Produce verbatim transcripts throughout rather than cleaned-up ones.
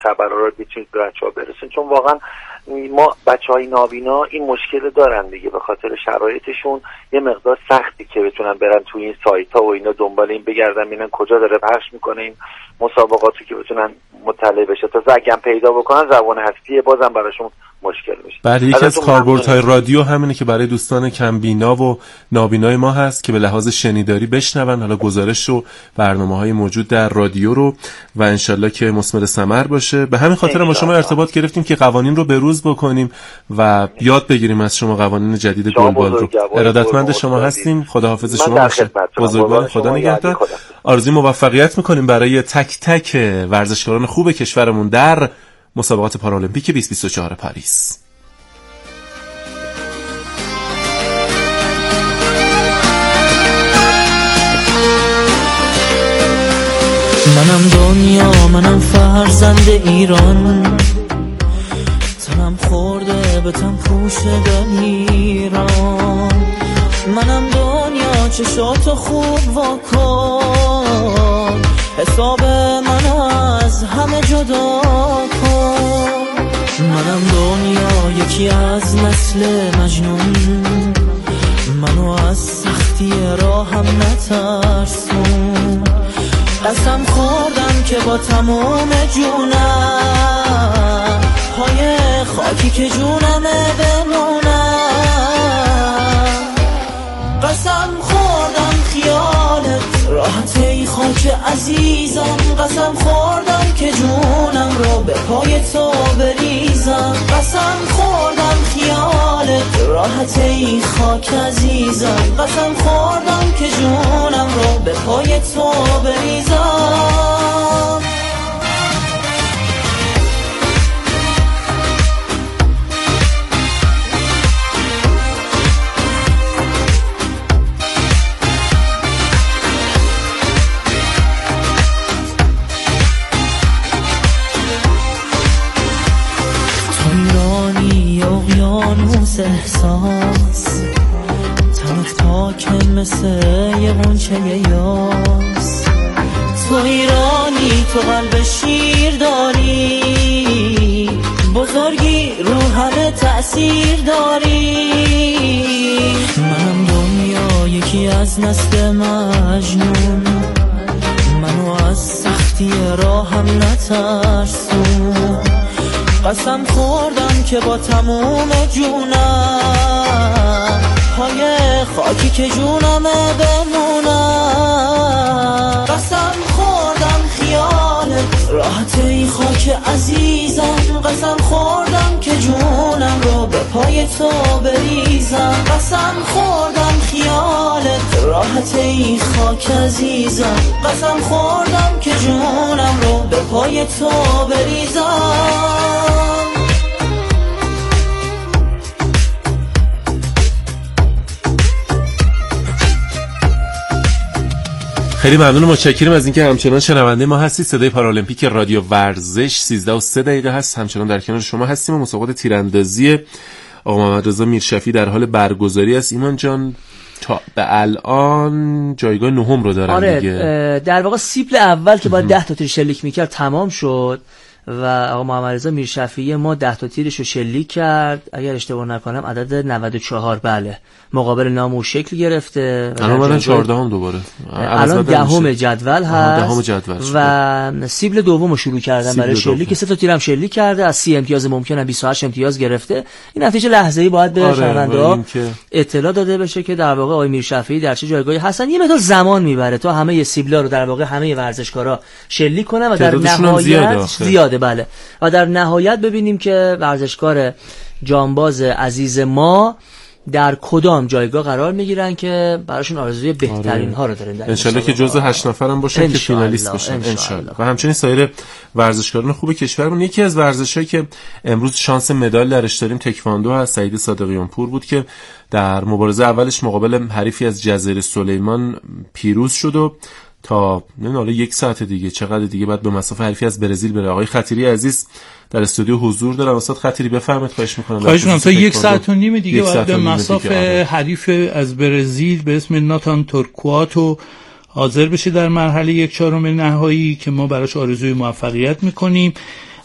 خبرها رو بتونید به بچه‌ها برسونید، چون واقعا ما بچهای نابینا این مشکل دارن دیگه، به خاطر شرایطشون یه مقدار سختی که بتونن برن توی این سایت ها و اینا دنبال این بگردن ببینن کجا داره پخش میکنه این مسابقاتو که بتونن مطلع بشه. تا زگم پیدا بکنن زبان هستیه بازم براشون مشکل میشه. بله، یکی از کاربردهای رادیو همینه که برای دوستان کمبینا و نابینای ما هست که به لحاظ شنیداری بشنون حالا گزارش و برنامه‌های موجود در رادیو رو و انشالله که مثمر ثمر باشه. به همین خاطر ما شما ارتباط گرفتیم که قوانین رو بروز بکنیم و یاد بگیریم از شما قوانین جدید گلبال رو. ارادتمند شما هستیم. خداحافظ شما باشه. بزرگوار، خدا نگهدار. آرزوی موفقیت می‌کنیم برای تک تک ورزشکاران خوب کشورمون در مسابقات پارالمپیک بیست بیست و چهار پاریس. منم دنیا، منم فرزند ایران، تنم خورده به تن پوشیدن ایران. منم دنیا، چشاتو خوب واکن، حساب من از همه جدا کن. منم دنیا، یکی از نسل مجنون، منو از سختی راهم نترسون. قسم خوردم که با تمام جونم پای خاکی که جونمه بمونم. قسم خوردم خیالت راحت ای خاک عزیزم، قسم خوردم که جونم رو به پای تو بریزم. قسم خوردم خیالت راحت ای خاک عزیزم، قسم خوردم که جونم رو به پای تو بریزم. اقیانوس احساس، تنت پاک مثل یه غنچه یاس. تو ایرانی، تو قلب شیر داری، بزرگی رو همه تأثیر داری. منم دنیا، یکی از نسل مجنون، منو از سختی راهم نترسون. قسم خوردم که با تموم جونم پای خاکی که جونمه بمونم. قسم خوردم خیالت راحت ای خاک عزیزم، قسم خوردم که جونم رو به پای تو بریزم. قسم خوردم خیالت راحت ای خاک عزیزم، قسم خوردم که جونم رو به پای تو بریزم. خیلی ممنون و متشکرم از اینکه همچنان شنونده ما هستید. صدای پارالمپیک رادیو ورزش سیزده و سه دقیقه هست، همچنان در کنار شما هستیم و مسابقات تیراندازی آقا محمد رضا میرشفیع در حال برگزاری است. ایمان جان تا به الان جایگاه نهم رو دارن. آره دیگه در واقع سیپل اول که با ده تا تیر شلیک میکرد تمام شد و آقا محمد رضا میرشفیع ما ده تا تیرش رو شلیک کرد، اگر اشتباه نکنم عدد نود و چهار. بله، مقابل نامو شکل گرفته. الان من چهاردهم دوباره الان دهم جدول هست. دهم جدول و سیبل دومو شروع کردن برای شلیک، سه تا تیرم شلیک کرده، از سی امتیاز ممکنه بیست و هشت امتیاز گرفته. این نتیجه لحظه‌ای باید به شنونده‌ها اطلاع داده بشه که در واقع آقای میرشفیعی در چه جایگاهی هستن. یه مقدار زمان میبره تا همه سیبلا رو در واقع همه ورزشکارا شلیک کنن و در نهایت زیاده. بله، و در نهایت ببینیم که ورزشکار جانباز عزیز ما در کدام جایگاه قرار میگیرن که براشون آرزوی بهترین ها رو دارن. ان شاءالله که جزء هشت نفرم باشن که فینالیست باشن ان شاءالله. و همچنین سایر ورزشکاران خوب کشورمون. یکی از ورزشایی که امروز شانس مدال درش داریم تکواندو هست. سعید صادقیان پور بود که در مبارزه اولش مقابل حریفی از جزیره سلیمان پیروز شد و تا نه حالا یک ساعت دیگه چقدر دیگه بعد به مسافه حریفی از برزیل بره. آقای خطیری عزیز در استودیو حضور دارن. استاد خطیری بفرمایید. خواهش می‌کنم. خواهش می‌کنم. تا یک ساعت و نیم دیگه بعد به مسافه حریف از برزیل به اسم ناتان تورکواتو حاضر بشه در مرحله یک چهارم نهایی که ما براش آرزوی موفقیت می‌کنیم.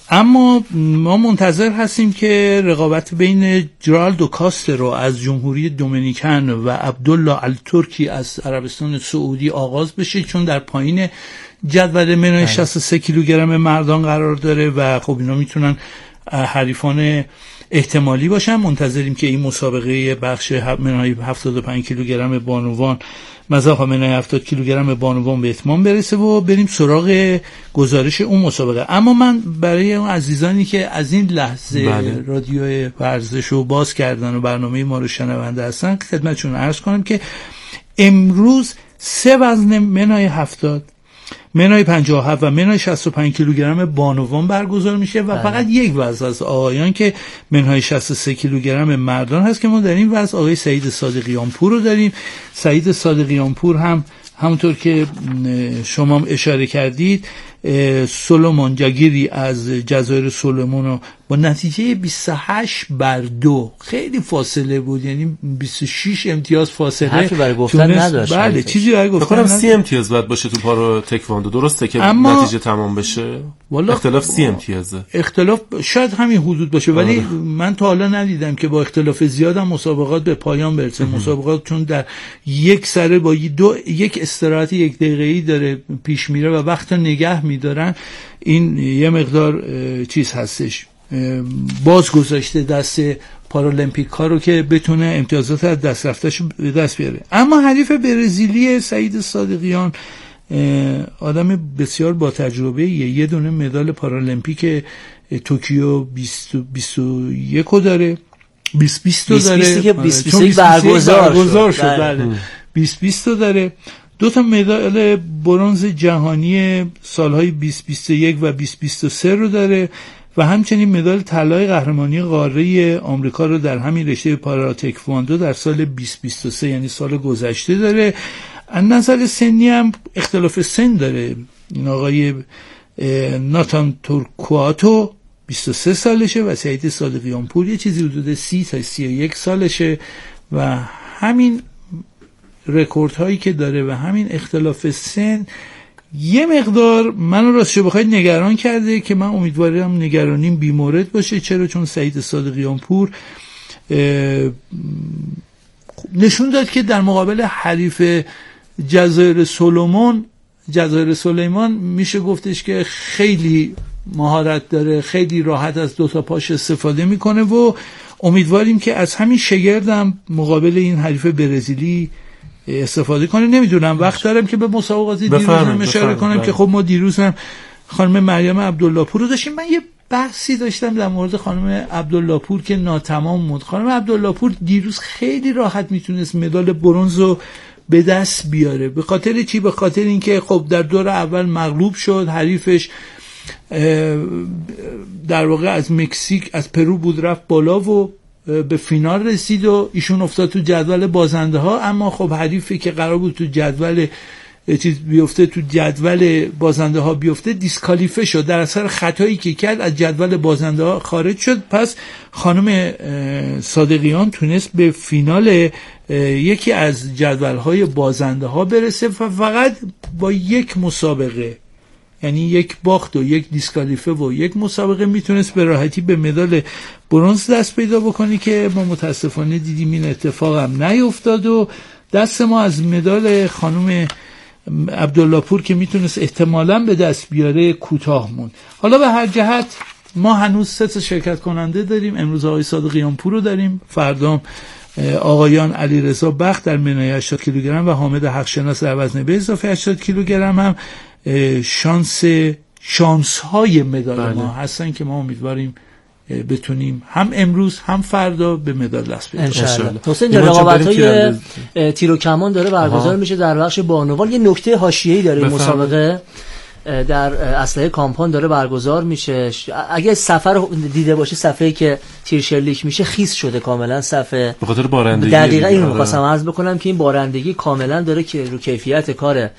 اما ما منتظر هستیم که رقابت بین جرالدو کاسترو از جمهوری دومینیکن و عبدالله الترکی از عربستان سعودی آغاز بشه، چون در پایین جدول منوی شصت و سه کیلوگرم مردان قرار داره و خب اینا میتونن حریفان احتمالی باشن. منتظریم که این مسابقه بخش منوی هفتاد و پنج کیلوگرم بانوان مزاح منوی هفتاد کیلوگرم بانوان به اتمام برسه و بریم سراغ گزارش اون مسابقه. اما من برای اون عزیزانی که از این لحظه بله. رادیو ورزش رو باز کردن و برنامه ما رو شنونده هستن خدمتشون عرض کنم که امروز سه وزن منوی هفتاد، منوی پنجاه و هفت و منوی شصت و پنج کیلوگرم بانوان برگزار میشه و بله. فقط یک وزن از آقایان که منوی شصت و سه کیلوگرم مردان هست که ما در این وزن آقای سعید صادقیان پور رو داریم. سعید صادقیان پور هم همونطور که شما اشاره کردید سولومون جاگیری از جزایر سولومون رو با نتیجه بیست و هشت بر دو، خیلی فاصله بود، یعنی بیست و شش امتیاز فاصله، حرفی برای گفتن نداشت. بله چیزی برای گفتن نداشت. سی امتیاز باید باشه تو پارو تکواندو، درسته که اما نتیجه تمام بشه؟ اختلاف سی امتیازه. اختلاف شاید همین حدود باشه ولی آه. من تا حالا ندیدم که با اختلاف زیاد هم مسابقات به پایان برسه. مسابقات چون در یک سره با دو یک استراحت یک دقیقه‌ای داره پیش میره و وقت نگه میدارن، این یه مقدار چیز هستش، باز گذاشته دست پارالمپیک ها رو که بتونه امتیازات از دست رفتهش به دست بیاره. اما حریف برزیلی سعید صادقیان آدم بسیار با تجربه، یه دونه مدال پارالمپیک توکیو بیست و یک رو داره، بیست بیست رو داره که بیست بیست برگزار شد بله بیست بیست رو داره، دو تا مدال برنز جهانی سالهای بیست بیست و یک و بیست بیست و سه رو داره و همچنین مدال طلای قهرمانی قاره آمریکا رو در همین رشته پارا تکواندو در سال بیست بیست و سه یعنی سال گذشته داره. از نظر سنی هم اختلاف سن داره. این آقای ناتان تورکواتو بیست و سه سالشه و سعید صادقیان پور یه چیزی حدود سی تا سی و یک سالشه و همین رکورد هایی که داره و همین اختلاف سن یه مقدار منو راستش بخواید نگران کرده که من امیدوارم نگرانیم بیمورد باشه. چرا؟ چون سعید صادقیان پور نشون داد که در مقابل حریف جزایر سولومون جزایر سلیمان میشه گفتش که خیلی مهارت داره، خیلی راحت از دو تا پاش استفاده میکنه و امیدواریم که از همین شگردم مقابل این حریف برزیلی استفاده کنه. نمیدونم وقت دارم که به مسابقات دیروز هم اشاره کنم بفرم. که خب ما دیروز هم خانم مریم عبدالله پور رو داشتیم. من یه بحثی داشتم در مورد خانم عبدالله پور که ناتمام بود. خانم عبدالله پور دیروز خیلی راحت میتونست مدال برنز رو به دست بیاره. به خاطر چی؟ به خاطر اینکه خب در دور اول مغلوب شد، حریفش در واقع از مکزیک از پرو بود رفت بالا و به فینال رسید و ایشون افتاد تو جدول بازنده ها. اما خب حریفی که قرار بود تو جدول چیز بیفته تو جدول بازنده ها بیفته دیسکالیفه شد، در اثر خطایی که کرد از جدول بازنده ها خارج شد. پس خانم صادقیان تونست به فینال یکی از جدول های بازنده ها برسه و فقط با یک مسابقه، یعنی یک باخت و یک دیسکالیفه و یک مسابقه میتونست به راحتی به مدال برنز دست پیدا بکنی که ما متاسفانه دیدیم این اتفاق هم نیفتاد و دست ما از مدال خانم عبدالله پور که میتونست احتمالاً به دست بیاره کوتاه موند. حالا به هر جهت ما هنوز سه تا شرکت کننده داریم. امروز آقای صادقیان پور رو داریم، فردا آقایان علیرضا بخت در منوی هشتاد کیلوگرم و حامد حقشناس در وزن به اضافه هشتاد کیلوگرم هم شانس شانس های مدال بله. ما هستن که ما امیدواریم بتونیم هم امروز هم فردا به مدال دست بیاریم ان شاء الله. حسین جان رقابت‌های تیر و کمان داره برگزار آها. میشه در بخش بانوان. یه نکته حاشیه‌ای داره این مسابقه، در اسلحه کامپان داره برگزار میشه. اگه سفر دیده باشه صفحه‌ای که تیر شلیک میشه خیس شده کاملا صفحه به خاطر بارندگی. دقیقاً اینو می‌خواستم عرض بکنم که این بارندگی کاملا داره که رو کیفیت کار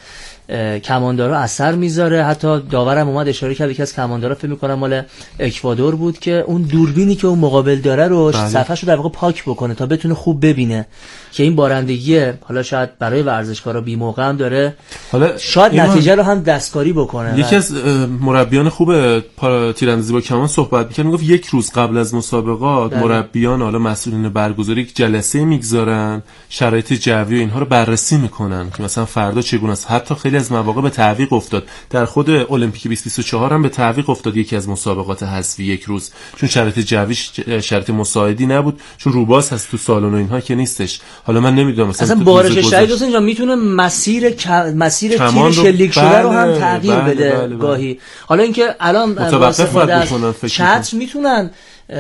کماندارا اثر میذاره. حتی داورم اومد اشاره کرد که از کماندارا فکر می‌کنم مال اکوادور بود که اون دوربینی که اون مقابل داره رو صفحه‌شو در واقع پاک بکنه تا بتونه خوب ببینه که این بارندگی حالا شاید برای ورزشکارا بی موقع هم داره حالا شاید نتیجه رو هم دستکاری بکنه. یکی از مربیان خوب تیراندازی با کمان صحبت می‌کرد، میگفت یک روز قبل از مسابقات بله. مربیان حالا مسئولین برگزاری یک جلسه میگذارن، شرایط جوی و اینها رو بررسی میکنن که مثلا فردا چگونه است. حتی خیلی از مواقع به تعویق افتاد، در خود المپیک بیست بیست و چهار هم به تعویق افتاد یکی از مسابقات حذفی یک روز، چون شرایط جوی شرایط مساعدی نبود، چون روباز هست تو سالن و اینها که نیستش. حالا من نمیدونم مثلا اصلا بارش شدید دوست اینجا میتونه مسیر ک... مسیر تیر شلیک شده بله، رو هم تغییر بله، بده بله، بله، گاهی بله. حالا اینکه الان چتر میتونن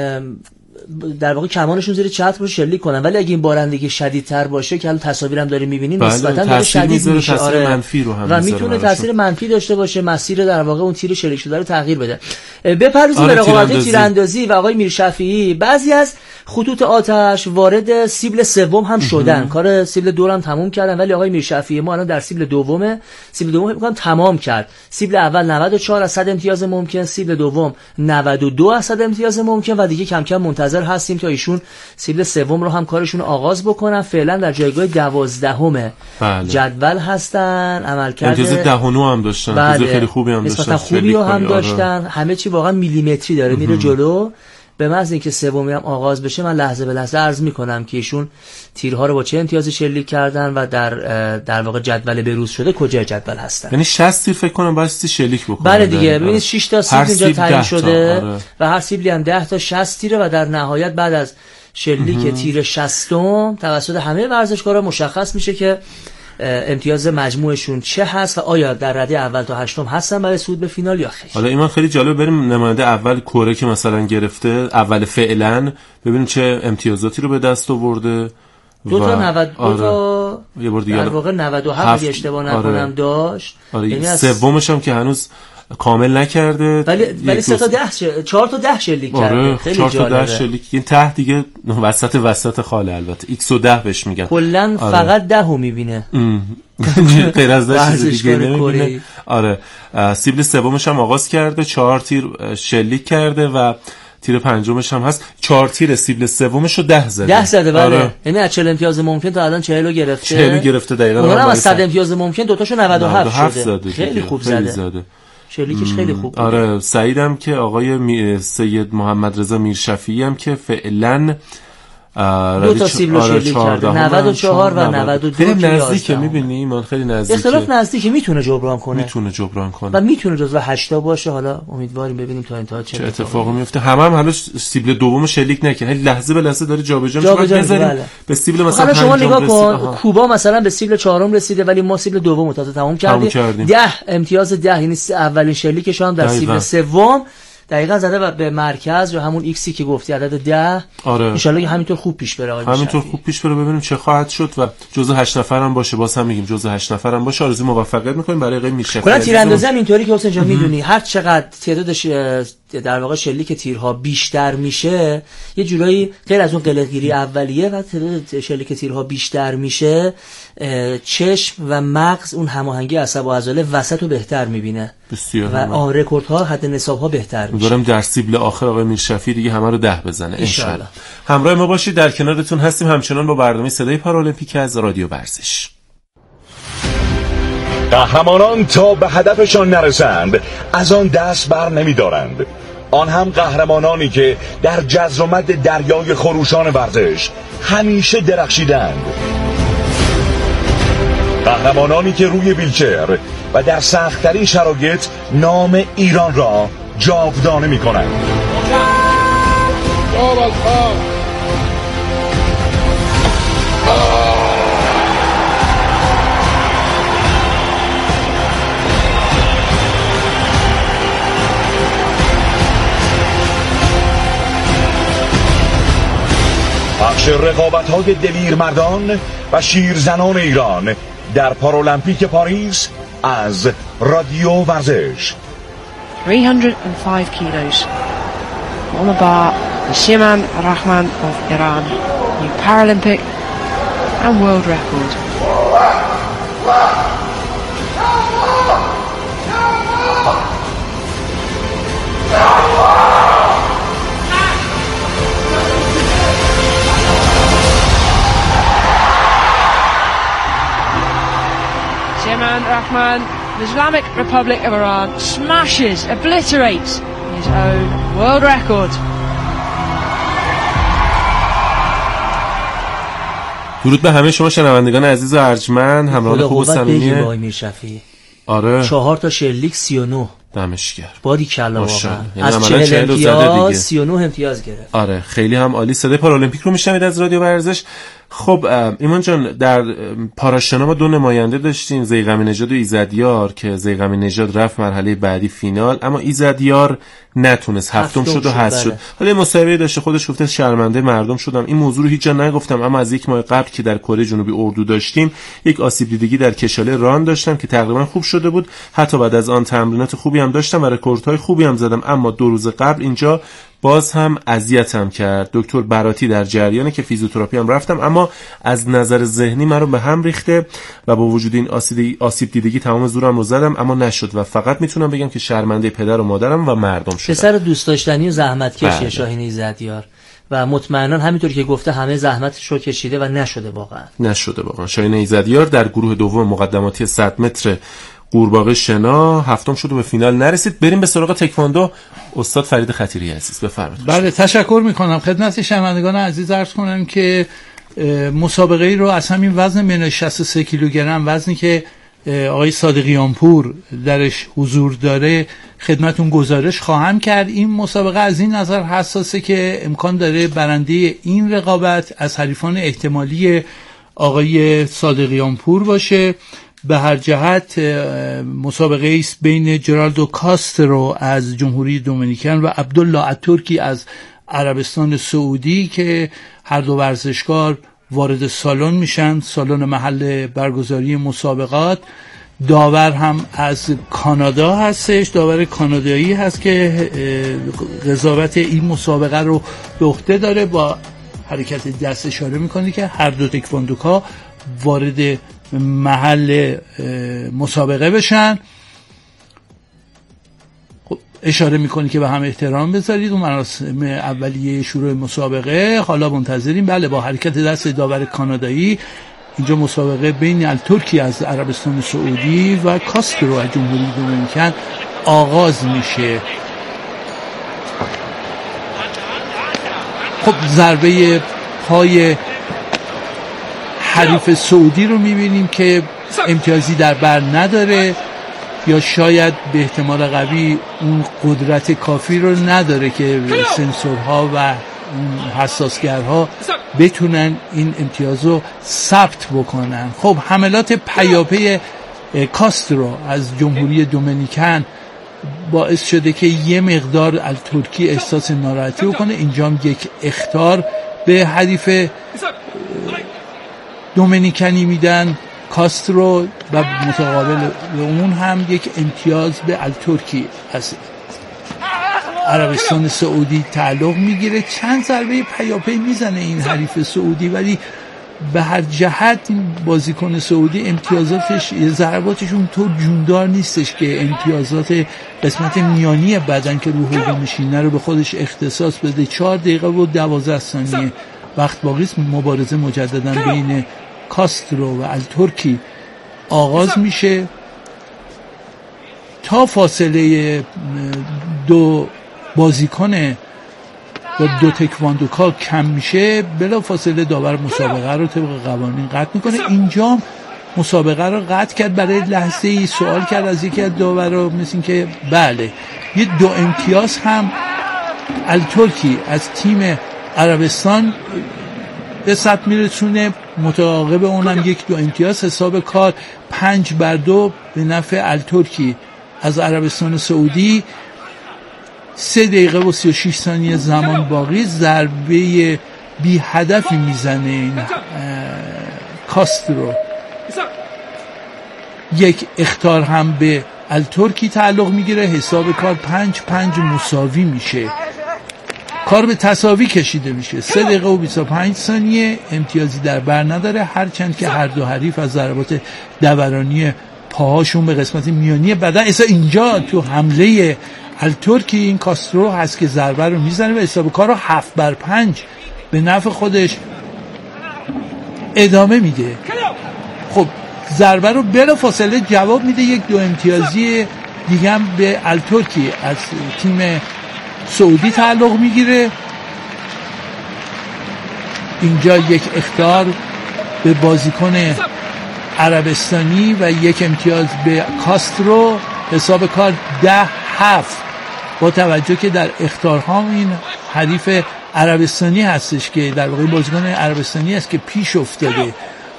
در واقع کمانشون زیر چتر رو شلیک کنن، ولی اگه این بارندگی شدیدتر باشه که الان تصاویرم داریم میبینیم بله، نسبتا داره شدید میشه آره منفی رو هم و میتونه تاثیر منفی داشته باشه، مسیر در واقع اون تیر شلیک شده رو تغییر بده. بپردازیم آره به رقابت تیراندازی و آقای میرشفیعی. بعضی از خطوط آتش وارد سیبل سوم هم شدن، کار سیبل دو هم تموم کردن، ولی آقای میرشفیعی ما الان در سیبل دومه. سیبل دوم میگم تمام کرد. سیبل اول نود و چهار از صد امتیاز ممکن، سیبل دوم نود و دو از صد امتیاز ممکن و دیگه کم کم منتظر هستیم تا ایشون سیبل سوم رو هم کارشون آغاز بکنن. فعلا در جایگاه دوازدهم بله. جدول هستن. عملکرد امتیاز ده و نه هم داشتن، بله. خیلی خوبی هم داشتن، نسبتا خوبی هم داشتن. آره. همه چی واقعا میلیمتری داره میره جلو. به محض اینکه سومی هم آغاز بشه من لحظه به لحظه عرض میکنم که ایشون تیرها رو با چه امتیازی شلیک کردن و در در واقع جدول بروز شده کجای جدول هستن. یعنی شصت تیر فکر کنم بایستی شلیک بکنن. بله دیگه ببینید شش تا سیبل اینجا تعیین شده آره. و هر سیبلی هم ده تا شصت تیره و در نهایت بعد از شلیک تیر شصتم توسط همه ورزشکارا مشخص میشه که امتیاز مجموعشون چه هست و آیا در رده اول تا هشتم هستن برای صعود به فینال یا خیر. حالا ایمان خیلی جالب بریم نماینده اول کره که مثلا گرفته اول فعلا ببینیم چه امتیازاتی رو به دست آورده. دو تا نود دو آره. تا یه بار دیگه در واقع نود و هفت اگه اشتباه نکنم آره. داشت. آره. یعنی سومش هم که هنوز کامل نکرده ولی ولی سه تا ده ش... چهار تا ده شلیک کرده. آره. خیلی چهار تا ده شلیک. این ته دیگه وسط وسط خاله البته ایکس و ده بهش میگن. کلا آره. فقط ده رو میبینه. غیر از ده چیز دیگه نمیبینه. آره سیبل سومش هم آغاز کرده، چهار تیر شلیک کرده و تیر پنجمش هم هست. چهار تیر سیبل سومش رو ده زده. ده زده بله. آره. یعنی از چهل امتیاز ممکن تا الان چهل گرفته. چهل گرفته دقیقاً. اونم از صد امتیاز ممکن دو تاشو نود و هفت شده. خیلی خوب زده. زده. شلیکش خیلی خوب بود. آره سعیدم که آقای می... سید محمد رضا میرشفیعی هم که فعلا دو تا سیبل شلیک کرده نود و چهار و نود و دو خیلی نزدیکه میبینی من خیلی نزدیکه. اختلاف نزدیکه میتونه جبران کنه. میتونه جبران کنه. و میتونه جزو هشتا باشه. حالا امیدواریم ببینیم تا انتها چه, چه اتفاقی میفته. همه هم حالا سیبل دوم شلیک نکنه. لحظه به لحظه داره جابجا میشه. بذاریم بله. به سیبل مثلا پنجم شما نگاه کن کوبا مثلا به سیبل چهارم رسیده ولی ما سیبل دوم تازه تموم کردیم. ده امتیاز ده یعنی اولین شلیکش هم در سیبل سوم دقیقاً زده به مرکز یا همون ایکسی که گفتی عدد ده. آره. ان شاء الله همینطور خوب پیش بره. همینطور خوب پیش بره ببینیم چه خواهد شد و جزء هشت نفر هم باشه. باز هم میگیم جزء هشت نفر هم باشه. آرزوی موفقیت می‌کنیم برای آقای میرشفیعی. کلا تیراندازی هم اینطوری که حسین جان میدونی هر چقدر تعدادش در واقع شلیک تیرها بیشتر میشه یه جورایی غیر از اون قلقگیری اولیه و تعداد شلیک تیرها بیشتر میشه چشم و مغز اون هماهنگی عصب و عضله وسط رو بهتر میبینه و آن رکوردها حد نصاب‌ها بهتر میشه. دارم در سیبل آخر آقای میرشفیعی دیگه همه رو ده بزنه ان شاء الله. همراه ما باشید، در کنارتون هستیم همچنان با برنامه صدای پارالمپیک از رادیو ورزش. قهرمانان تا به هدفشان نرسند از آن دست بر نمی‌دارند. آن هم قهرمانانی که در جزر و مد دریای خروشان ورزش همیشه درخشیدند. قهرمانانی که روی ویلچر و در سخت‌ترین شرایط نام ایران را جاودانه می‌کنند. پخش رقابت‌های دلیر مردان و شیرزنان ایران در پارالمپیک پاریس از رادیو ورزش. three hundred five kilos on the bar, Siman Rahman of Iran, new Paralympic and world record. and the Islamic Republic of Iran smashes, obliterates his own world record. درود به همه شما شنوندگان عزیز و ارجمند، همراهان خوب و صمیمی. آره چهار تا شلیک سی و نه دمشگر بادی کلا واقعا یعنی از چهل امتیاز سی و نه امتیاز گرفت. آره خیلی هم عالی. صدای پارالمپیک رو میشنوید از رادیو ورزش. خب ایمان جان، در پاراشنا ما دو نماینده داشتیم، زیغمی نژاد و ایزدیار، که زیغمی نژاد رفت مرحله بعدی فینال اما ایزدیار نتونست، هفتم شد و حذف شد. حالا مصاحبه داشته خودش گفته شرمنده مردم شدم. این موضوع رو هیچ جا نگفتم، اما از یک ماه قبل که در کره جنوبی اردو داشتیم یک آسیب دیدگی در کشاله ران داشتم که تقریبا خوب شده بود. حتی بعد از آن تمرینات خوبی هم داشتم و رکوردهای خوبی هم زدم، اما دو روز قبل اینجا باز هم اذیتم کرد. دکتر براتی در جریانه که فیزیوتراپی هم رفتم، اما از نظر ذهنی من رو به هم ریخته و با وجود این آسیب دیدگی تمام زورم رو زدم اما نشد و فقط میتونم بگم که شرمنده پدر و مادرم و مردم شدم. پسر دوست داشتنی و زحمتکش شاهین ایزدیار و مطمئنا همینطور که گفته همه زحمتش رو کشیده و نشده واقعا. نشده واقعا. شاهین ایزدیار در گروه دوم مقدماتی صد متر قورباغه شنا هفتم شد و به فینال نرسید. بریم به سراغ تکواندو. استاد فرید خطیری عزیز بفرمایید. بله تشکر میکنم. خدمت شنوندگان عزیز عرض کنم که مسابقه ای رو از همین وزن بین شصت و سه کیلوگرم، وزنی که آقای صادقیان پور درش حضور داره، خدمتون گزارش خواهم کرد. این مسابقه از این نظر حساسه که امکان داره برنده این رقابت از حریفان احتمالی آقای صادقیان پور باشه. به هر جهت مسابقه است بین جرالدو کاسترو از جمهوری دومینیکن و عبدالله الترکی از عربستان سعودی که هر دو ورزشکار وارد سالن میشن، سالن محل برگزاری مسابقات. داور هم از کانادا هستش، داور کانادایی هست که قضاوت این مسابقه رو به عهده داره. با حرکت دست اشاره میکنه که هر دو تکواندوکا وارد محل مسابقه بشن. خب اشاره میکنی که به هم احترام بذارید. اون مراسم اولیه شروع مسابقه حالا منتظریم. بله با حرکت دست داور کانادایی اینجا مسابقه بین الترکی از عربستان سعودی و کاسترو از جمهوری دومینیکن آغاز میشه. خب ضربه پای حریف سعودی رو میبینیم که امتیازی در بر نداره، یا شاید به احتمال قوی اون قدرت کافی رو نداره که سنسورها و حساسگرها بتونن این امتیاز رو ثبت بکنن. خب حملات پیاپی کاسترو از جمهوری دومینیکن باعث شده که یه مقدار الترکی احساس ناراحتی بکنه. اینجا هم یک اخطار به حریف دومینیکنی میدن کاسترو و متقابل اون هم یک امتیاز به الترکی از عربستان سعودی تعلق میگیره. چند ضربه پیاپی میزنه این حریف سعودی، ولی به هر جهت این بازیکن سعودی امتیازاتش ضرباتشون تو جوندار نیستش که امتیازات قسمت میانی بدن که رو حوض میشینه رو به خودش اختصاص بده. چهار دقیقه و دوازده ثانیه وقت باقی است. مبارزه مجددا بین کاسترو و الترکی آغاز میشه. تا فاصله دو بازیکن و دو تکواندوکا کم میشه، بلا فاصله داور مسابقه رو طبق قوانین قطع میکنه. اینجا مسابقه رو قطع کرد، برای لحظه ای سوال کرد از یکی از داورا، مثل این که بله یه دو امتیاز هم الترکی از تیم عربستان به ثبت میرسونه. متعاقب اونم یک دو امتیاز. حساب کار پنج بر دو به نفع الترکی از عربستان سعودی. سه دقیقه و سی و شیش ثانیه زمان باقی. ضربه بی هدفی میزنه این کاسترو. یک اخطار هم به الترکی تعلق میگیره. حساب کار پنج پنج مساوی میشه. کار به تساوی کشیده میشه. سه دقیقه و بیست و پنج ثانیه. امتیازی در بر نداره، هرچند که هر دو حریف از ضربات دورانی پاهاشون به قسمت میانی بدن. اصلا اینجا تو حمله الترکی این کاسترو هست که ضربه رو میزنه و حساب کار رو هفت بر پنج به نفع خودش ادامه میده. خب ضربه رو بلا فاصله جواب میده، یک دو امتیازی دیگه هم به الترکی از تیم سعودی تعلق میگیره. اینجا یک اخطار به بازیکن عربستانی و یک امتیاز به کاسترو. حساب کار ده هفت، با توجه که در اخطارها این حریف عربستانی هستش که در واقع بازیکن عربستانی است که پیش افتاده.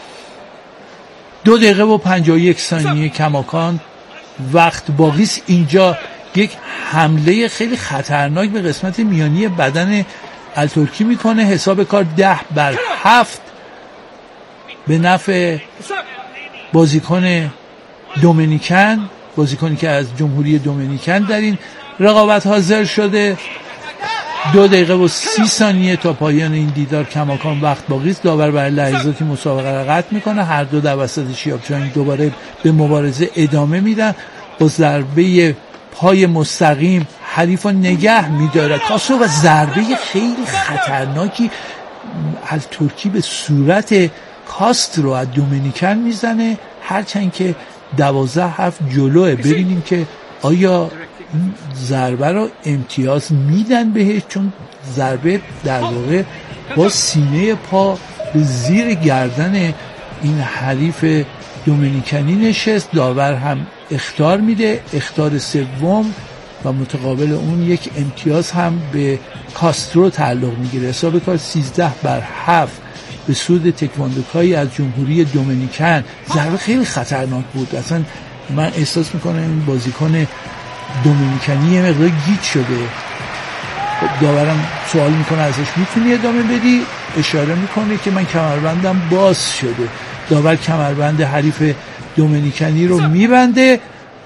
دو دقیقه و پنجاه و یک ثانیه کماکان وقت باقی است. اینجا یک حمله خیلی خطرناک به قسمت میانی بدن الترکی میکنه. حساب کار ده بر هفت به نفع بازیکن دومینیکن، بازیکنی که از جمهوری دومینیکن در این رقابت حاضر شده. دو دقیقه و سی ثانیه تا پایان این دیدار کماکان وقت باقی است. داور برای لحظاتی مسابقه را قطع میکنه. هر دو در وسط شیابچانی دوباره به مبارزه ادامه میدن. با ضربه پای مستقیم حریف رو نگه میداره کاسو و ضربه خیلی خطرناکی الترکی به صورت کاسترو از دومینیکن میزنه، هرچند که دوازده هفت جلوه. ببینیم که آیا این ضربه رو امتیاز میدن بهش، چون ضربه در واقع با سینه پا به زیر گردن این حریف دومینیکنی نشست. داور هم اخطار میده، اخطار سوم، و متقابل اون یک امتیاز هم به کاسترو تعلق میگیره. حساب کار سیزده بر هفت به سود تکواندوکایی از جمهوری دومینیکن. ضربه خیلی خطرناک بود، اصلا من احساس میکنم این بازیکن دومینیکنی یه مقدار گیج شده. داورم سوال میکنه ازش میتونی ادامه بدی؟ اشاره میکنه که من کمربندم باز شده. داور کمربند حریف دومینیکنی رو میبنده.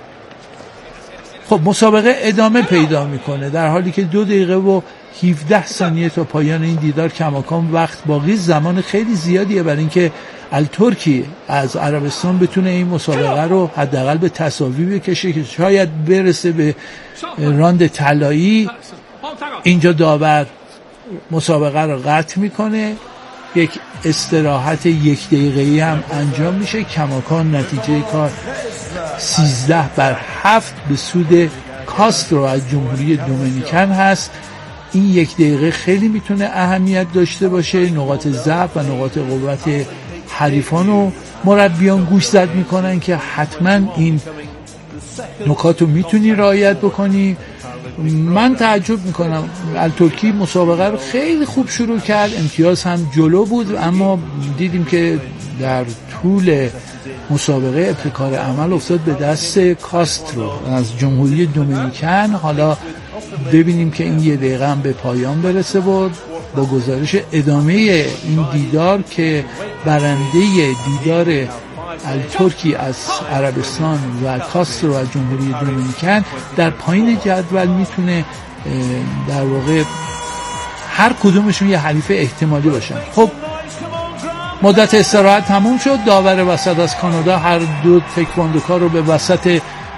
خب مسابقه ادامه پیدا میکنه در حالی که دو دقیقه و هفده ثانیه تا پایان این دیدار کماکان وقت باقی. زمان خیلی زیادیه برای اینکه الترکی از عربستان بتونه این مسابقه رو حداقل به تساوی بکشه که شاید برسه به راند طلایی. اینجا داور مسابقه رو قطع میکنه، یک استراحت یک دقیقه‌ای هم انجام میشه. کماکان نتیجه کار سیزده بر هفت به سود کاسترو از جمهوری دومینیکن هست. این یک دقیقه خیلی میتونه اهمیت داشته باشه. نقاط ضعف و نقاط قوت حریفان رو مربیان گوش زد میکنن که حتما این نکات رو میتونی رعایت بکنی. من تعجب میکنم، الترکی مسابقه رو خیلی خوب شروع کرد، امتیاز هم جلو بود، اما دیدیم که در طول مسابقه ابتکار عمل افتاد به دست کاسترو از جمهوری دومینیکن. حالا ببینیم که این یه دقیقه هم به پایان برسه و با گزارش ادامه این دیدار که برنده دیدار الترکی از عربستان و کاسترو از جمهوری دومینیکن در پایین جدول میتونه در واقع هر کدومشون یه حریف احتمالی باشن. خب مدت استراحت تموم شد. داور وسط از کانادا هر دو تکواندوکا رو به وسط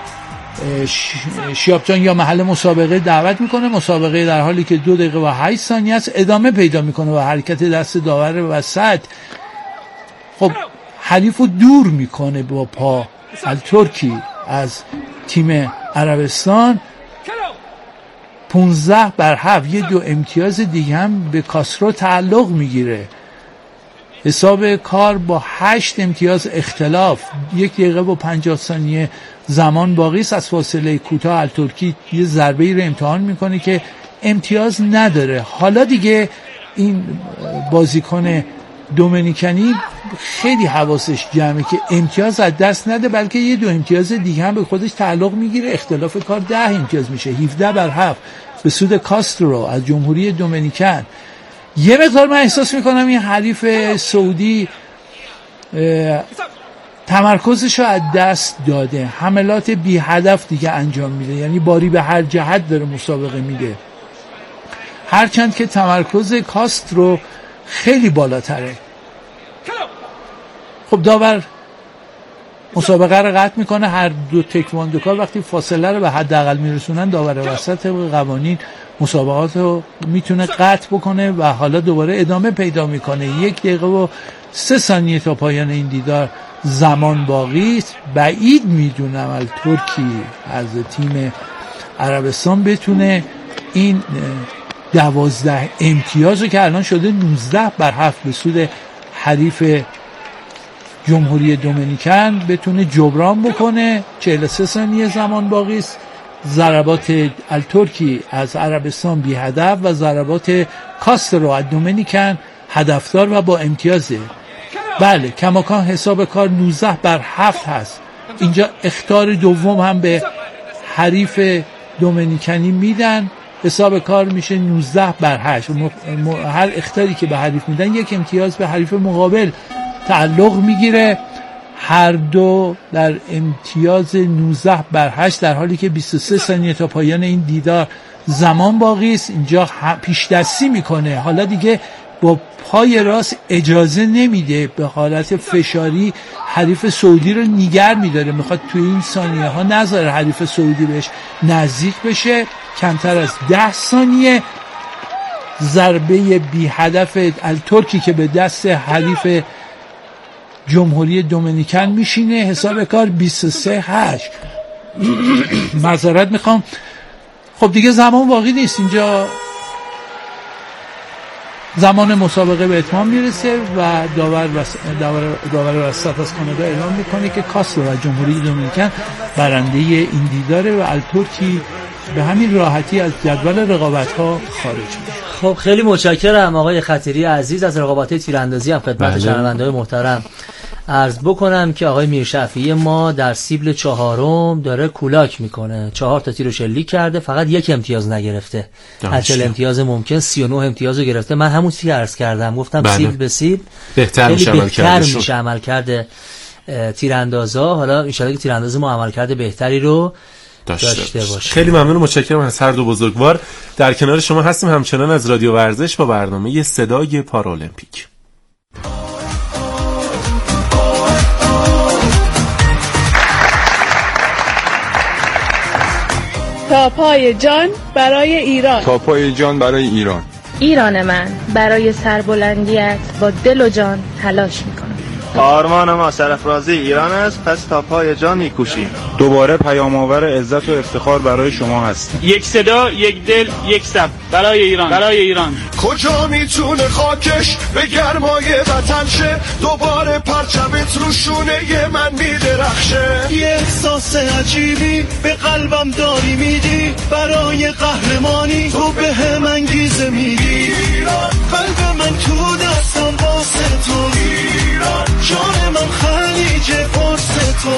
شیابچان یا محل مسابقه دعوت میکنه. مسابقه در حالی که دو دقیقه و هشت ثانیه است ادامه پیدا میکنه و حرکت دست داور وسط خب حریف رو دور میکنه با پا. الترکی از تیم عربستان پونزده بر هفت، یه دو امتیاز دیگه هم به کاسترو تعلق میگیره. حساب کار با هشت امتیاز اختلاف، یک دقیقه و پنجاه ثانیه زمان باقی است. از فاصله کوتاه الترکی یه ضربه‌ای رو امتحان میکنه که امتیاز نداره. حالا دیگه این بازیکن دومینیکنی خیلی حواسش جمعه که امتیاز از دست نده، بلکه یه دو امتیاز دیگه هم به خودش تعلق میگیره. اختلاف کار ده امتیاز میشه، هفده بر هفت به سود کاسترو از جمهوری دومینیکن. یه مقدار من احساس میکنم این حریف سعودی تمرکزش رو از دست داده، حملات بی هدف دیگه انجام میده، یعنی باری به هر جهت داره مسابقه میده، هرچند که تمرکز کاسترو خیلی بالاتره. خب داور مسابقه رو قطع میکنه. هر دو تکواندوکا وقتی فاصله رو به حداقل میرسونن، داور وسط طبق قوانین مسابقات رو میتونه قطع بکنه و حالا دوباره ادامه پیدا میکنه. یک دقیقه و سه ثانیه تا پایان این دیدار زمان باقی است. بعید میدونم الترکی از تیم عربستان بتونه این دوازده امتیازو که الان شده نوزده بر هفت به سود حریف جمهوری دومینیکن بتونه جبران بکنه. چهل و سه ثانیه زمان باقی است. ضربات الترکی از عربستان بی هدف و ضربات کاسترو از دومینیکن هدفدار و با امتیازه. بله کماکان حساب کار نوزده بر هفت هست. اینجا اخطار دوم هم به حریف دومینیکنی میدن، حساب کار میشه نوزده بر هشت. هر اخطاری که به حریف میدن یک امتیاز به حریف مقابل تعلق میگیره. هر دو در امتیاز نوزده بر هشت، در حالی که بیست و سه ثانیه تا پایان این دیدار زمان باقی است. اینجا پیش دستی میکنه، حالا دیگه با پای راست اجازه نمیده، به حالت فشاری حریف سعودی رو نیگر میداره، میخواد توی این ثانیه ها نذاره حریف سعودی بهش نزدیک بشه. کمتر از ده ثانیه ضربه بی هدف الترکی که به دست حریف جمهوری دومینیکن میشینه. حساب کار بیست و سه هشت. معذرت میخوام. خب دیگه زمان باقی نیست، اینجا زمان مسابقه به اتمام میرسه و داور وس... داور داور وسط از کانادا اعلام میکنه که کاسترو و جمهوری دومینیکن برنده این دیداره و الترکی به همین راحتی از جدول رقابت‌ها خارج میشه. خب خیلی متشکرم آقای خطیری عزیز. از رقابت‌های تیراندازی هم خدمت شنونده‌های محترم عرض بکنم که آقای میرشفیعی ما در سیبل چهارم داره کولاک میکنه، چهار تا تیر رو شلیک کرده، فقط یک امتیاز نگرفته. از چهل امتیاز ممکن سی و نه امتیاز رو گرفته. من همون چیزی عرض کردم، گفتم بله. سیبل به سیبل بهتر میشه عمل کردشون، میشه عمل کرده تیراندازا. حالا ان شاءالله که تیرانداز ما عمل کرده بهتری رو داشته, داشته باشه. خیلی ممنون و متشکرم از هر دو بزرگوار. در کنار شما هستیم همچنان از رادیو ورزش با برنامه صدای پارالمپیک. تا پای جان برای ایران، تا پای جان برای ایران. ایران من برای سربلندیت با دل و جان تلاش میکنم. آرمان ما سرفرازی ایران است، پس تا پای جان میکوشیم. دوباره پیام آور عزت و افتخار برای شما هستیم. یک صدا، یک دل، یک صف برای ایران، برای ایران. کجا میتونه خاکش به گرمای وطن شه، دوباره پرچمت رو شونه من میدرخشه. یه احساس عجیبی به قلبم داری میدی، برای قهرمانی تو به هم انگیزه میدی. قلب من تو دستم واسه تو، جان من خلیج فارس تو.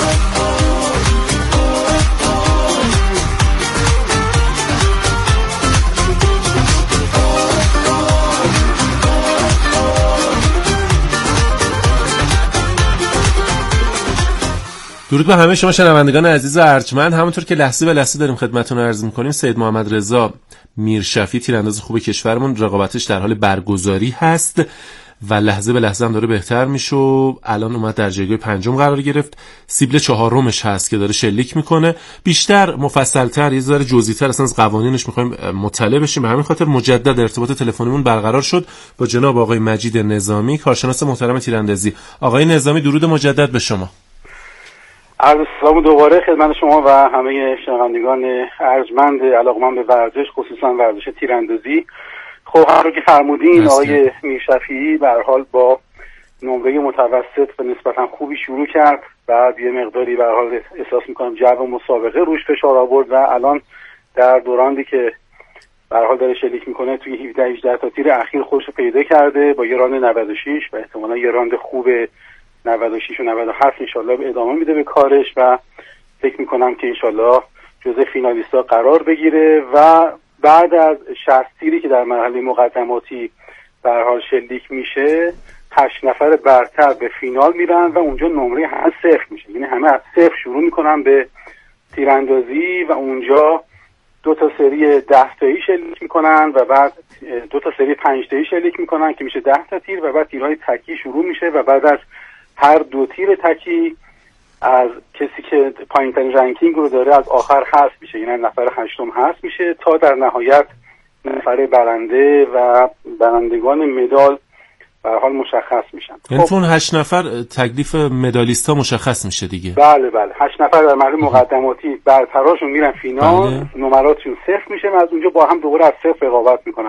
درود به همه شما شنوندگان عزیز و ارجمند. همونطور که لحظه به لحظه داریم خدمتتون عرض می‌کنیم، سید محمد رضا میرشفیعی تیرانداز خوب کشورمون رقابتش در حال برگزاری هست و لحظه به لحظه هم داره بهتر میشه. الان اومد در جایگاه پنجم قرار گرفت. سیبل چهارمش هست که داره شلیک میکنه. بیشتر مفصل‌تر یه ذره جزئی‌تر اصلا از قوانینش میخوایم مطلع بشیم. به همین خاطر مجدد ارتباط تلفنیمون برقرار شد با جناب آقای مجید نظامی، کارشناس محترم تیراندازی. آقای نظامی درود مجدد به شما. عرض سلام دوباره خدمت شما و همه شنوندگان ارجمند علاقه‌مند به ورزش، خصوصا ورزش تیراندازی. خب همونطور که فرمودین آقای میرشفیعی به هر حال با نمره متوسط و نسبتا خوبی شروع کرد، بعد یه مقداری به هر حال احساس می‌کنم جو مسابقه روش فشار آورد و الان در دورانی که به هر حال داره شلیک میکنه توی هفده هجده تا تیر اخیر خودش رو پیدا کرده با یه راند نود و شش و احتمالاً یه راند خوب نود و شش و نود و هفت انشالله ادامه میده به کارش و فکر میکنم که انشالله جزء فینالیستا قرار بگیره و بعد از شصت تیری که در مرحله مقدماتی به هر حال شلیک میشه هشت نفر برتر به فینال میرن و اونجا نمره همه صفر میشه، یعنی همه از صفر شروع میکنن به تیراندازی و اونجا دو تا سری ده تایی شلیک میکنن و بعد دو تا سری پنج تایی شلیک میکنن که میشه ده تا تیر و بعد تیرهای تکی شروع میشه و بعد از هر دو تیر تکی از کسی که پایین ترین رنکینگ رو داره از آخر حذف میشه، یعنی نفر هشتم حذف میشه تا در نهایت نفر برنده و برندگان مدال به هر حال مشخص میشن. یعنی تو اون هشت نفر تکلیف مدالیستا مشخص میشه دیگه؟ بله بله، هشت نفر در مرحله مقدماتی برتراشون میرن فینال، بله. نمراتشون صفر میشه و از اونجا با هم دوباره از صفر رقابت میکنن.